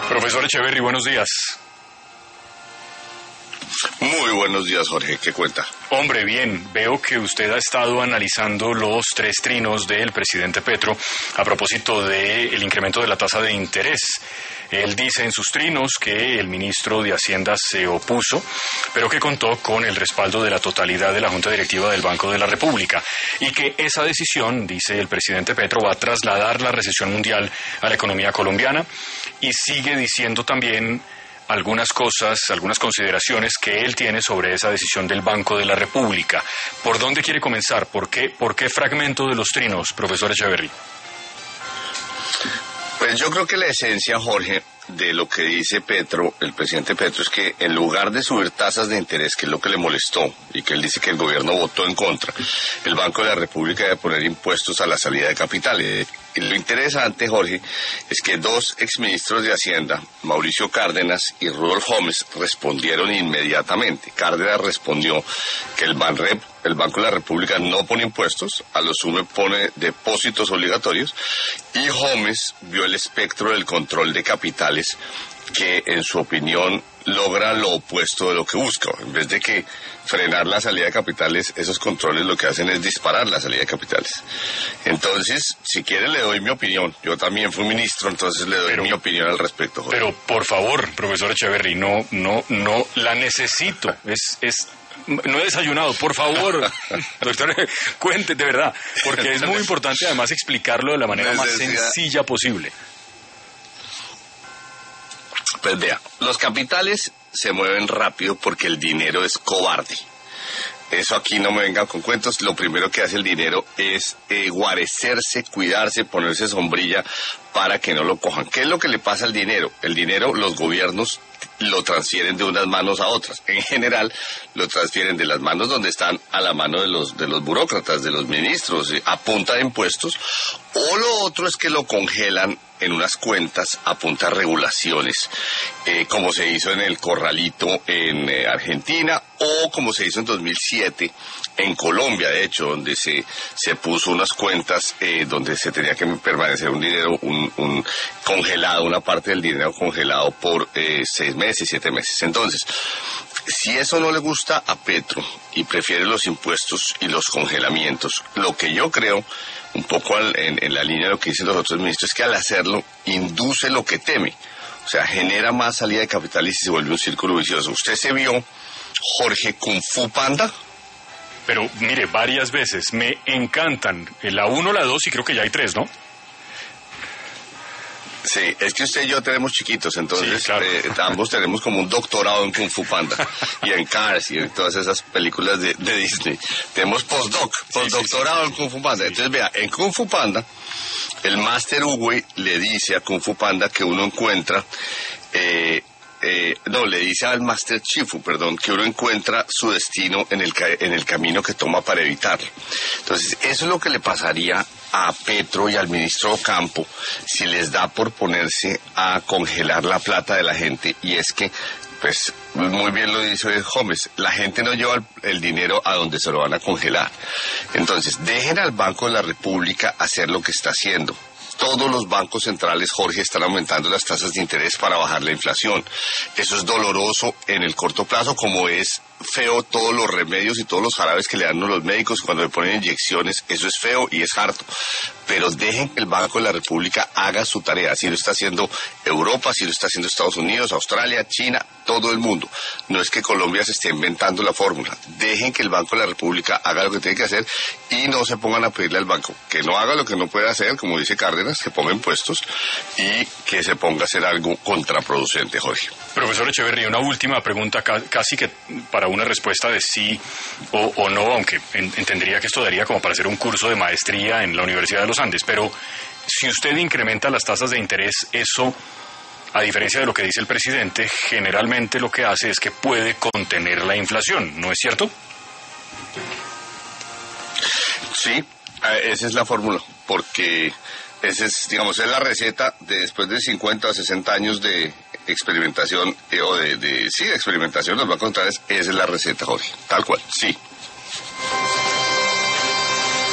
Profesor Echeverry, buenos días. Muy buenos días, Jorge. ¿Qué cuenta? Hombre, bien, veo que usted ha estado analizando los 3 trinos del presidente Petro a propósito del incremento de la tasa de interés. Él dice en sus trinos que el ministro de Hacienda se opuso, pero que contó con el respaldo de la totalidad de la Junta Directiva del Banco de la República y que esa decisión, dice el presidente Petro, va a trasladar la recesión mundial a la economía colombiana, y sigue diciendo también algunas cosas, algunas consideraciones que él tiene sobre esa decisión del Banco de la República. ¿Por dónde quiere comenzar? ¿Por qué fragmento de los trinos, profesor Echeverry? Pues yo creo que la esencia, Jorge, de lo que dice Petro, el presidente Petro, es que en lugar de subir tasas de interés, que es lo que le molestó, y que él dice que el gobierno votó en contra, el Banco de la República debe poner impuestos a la salida de capitales. Y lo interesante, Jorge, es que 2 exministros de Hacienda, Mauricio Cárdenas y Rudolf Gómez, respondieron inmediatamente. Cárdenas respondió que el Banco de la República no pone impuestos, a lo sumo pone depósitos obligatorios, y Gómez vio el espectro del control de capitales, que en su opinión logra lo opuesto de lo que busca. En vez de que frenar la salida de capitales, esos controles lo que hacen es disparar la salida de capitales. Entonces, si quiere le doy mi opinión. Yo también fui ministro, entonces le doy mi opinión al respecto, Jorge. Pero, por favor, profesor Echeverry, no la necesito. No he desayunado, por favor, doctor, cuente de verdad, porque es muy importante además explicarlo de la manera más sencilla posible. Pues vea, los capitales se mueven rápido porque el dinero es cobarde. Eso aquí no me vengan con cuentos. Lo primero que hace el dinero es guarecerse, cuidarse, ponerse sombrilla para que no lo cojan. ¿Qué es lo que le pasa al dinero? El dinero, los gobiernos lo transfieren de unas manos a otras. En general, lo transfieren de las manos donde están a la mano de los burócratas, de los ministros, a punta de impuestos, o lo otro es que lo congelan en unas cuentas a punta de regulaciones, como se hizo en el Corralito en Argentina, o como se hizo en 2007 en Colombia, de hecho, donde se puso unas cuentas donde se tenía que permanecer un dinero, un congelado, una parte del dinero congelado por 6 meses, 7 meses. Entonces, si eso no le gusta a Petro y prefiere los impuestos y los congelamientos, lo que yo creo, un poco en la línea de lo que dicen los otros ministros, es que al hacerlo induce lo que teme. O sea, genera más salida de capitales y se vuelve un círculo vicioso. ¿Usted se vio, Jorge, Kung Fu Panda? Pero mire, varias veces, me encantan. La 1, la 2 y creo que ya hay 3, ¿no? Sí, es que usted y yo tenemos chiquitos, entonces sí, claro. Ambos tenemos como un doctorado en Kung Fu Panda y en Cars y en todas esas películas de Disney. Tenemos postdoctorado en Kung Fu Panda. Entonces vea, en Kung Fu Panda, el Master Uwe le dice a Kung Fu Panda que uno encuentra... le dice al Master Chifu, que uno encuentra su destino en el camino que toma para evitarlo. Entonces, eso es lo que le pasaría a Petro y al ministro Ocampo si les da por ponerse a congelar la plata de la gente, y es que, pues, muy bien lo dice Gómez, la gente no lleva el dinero a donde se lo van a congelar. Entonces, dejen al Banco de la República hacer lo que está haciendo. Todos los bancos centrales, Jorge, están aumentando las tasas de interés para bajar la inflación. Eso es doloroso en el corto plazo, como es feo todos los remedios y todos los jarabes que le dan a los médicos cuando le ponen inyecciones. Eso es feo y es harto. Pero dejen que el Banco de la República haga su tarea. Así lo está haciendo Europa, así lo está haciendo Estados Unidos, Australia, China, todo el mundo. No es que Colombia se esté inventando la fórmula. Dejen que el Banco de la República haga lo que tiene que hacer y no se pongan a pedirle al banco que no haga lo que no puede hacer, como dice Cárdenas, que ponga impuestos y que se ponga a hacer algo contraproducente, Jorge. Profesor Echeverry, una última pregunta, casi que para una respuesta de sí o no, aunque entendería que esto daría como para hacer un curso de maestría en la Universidad de los Andes, pero si usted incrementa las tasas de interés, eso, a diferencia de lo que dice el presidente, generalmente lo que hace es que puede contener la inflación, ¿no es cierto? Sí, esa es la fórmula, porque esa es, digamos, es la receta de después de 50 o 60 años de experimentación, de experimentación de los bancos centrales. Esa es la receta, Jorge, tal cual, sí.